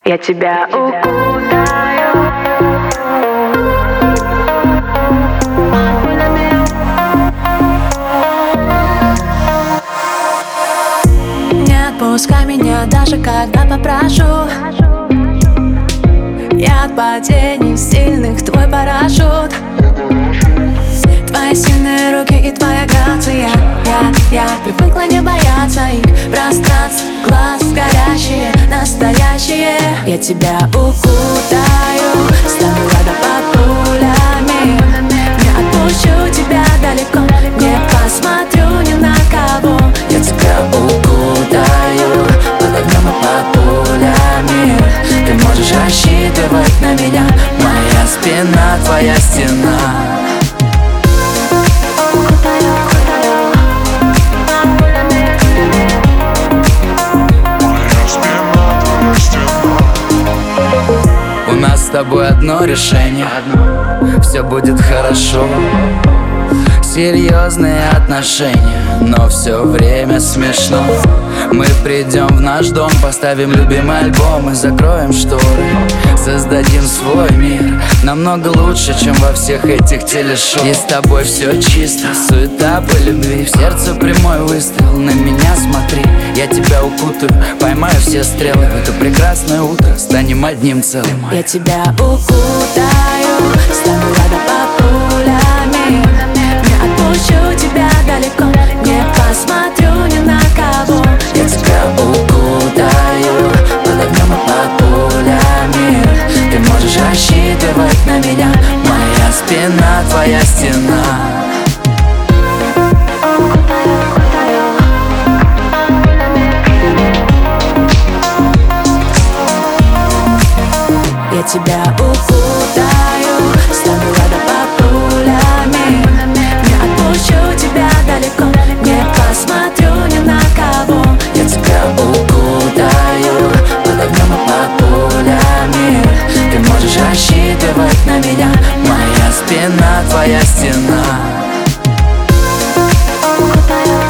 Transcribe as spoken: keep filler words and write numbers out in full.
Я тебя укутаю. Не отпускай меня, даже когда попрошу. Я от падений сильных твой парашют. Твои сильные руки и твоя грация. Я, я привыкла не бояться их пространств, глаз горящие, настоящие. Я тебя укутаю, стану рада под пулями. Не отпущу тебя далеко, не посмотрю ни на кого. Я тебя укутаю, под огнем и под пулями. Ты можешь рассчитывать на меня, моя спина, твоя стена. У нас с тобой одно решение, все будет хорошо. Серьезные отношения, но все время смешно. Мы придем в наш дом, поставим любимый альбом и закроем шторы. Создадим свой мир, намного лучше, чем во всех этих телешоу. И с тобой все чисто, суета по любви. В сердце прямой выстрел, на меня смотри. Я тебя укутаю, поймаю все стрелы. В это прекрасное утро станем одним целым. Я тебя укутаю, стану рада под пулями. Не отпущу тебя далеко, не посмотрю ни на кого. Я тебя укутаю, под огнем и под пулями. Ты можешь рассчитывать на меня, моя спина, твоя стена. Я тебя укутаю, стану рада под пулями. Не отпущу тебя далеко, не посмотрю ни на кого. Я тебя укутаю, под огнем и под пулями. Ты можешь рассчитывать на меня, моя спина, твоя стена.